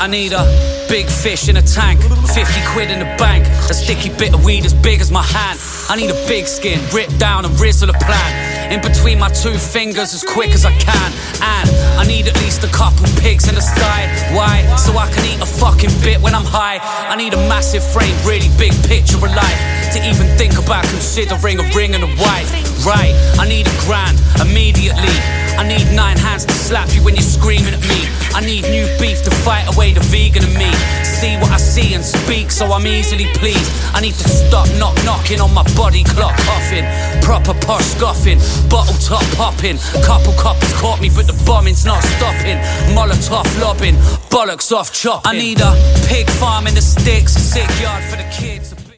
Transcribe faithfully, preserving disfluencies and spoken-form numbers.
I need a big fish in a tank, fifty quid in the bank, a sticky bit of weed as big as my hand. I need a big skin, rip down and rizzle a plan, in between my two fingers as quick as I can. And I need at least a couple pigs in the sky. Why? So I can eat a fucking bit when I'm high. I need a massive frame, really big picture of life, to even think about considering a ring and a wife. Right, I need a grand, immediately. I need nine hands to slap you when you're screaming at me. I need new beef to fight away the vegan in me. See what I see and speak so I'm easily pleased. I need to stop knock knocking on my body clock coughing. Proper posh scoffing, bottle top popping. Couple coppers caught me but the bombing's not stopping. Molotov lobbing, bollocks off chopping. I need a pig farm in the sticks, a sick yard for the kids.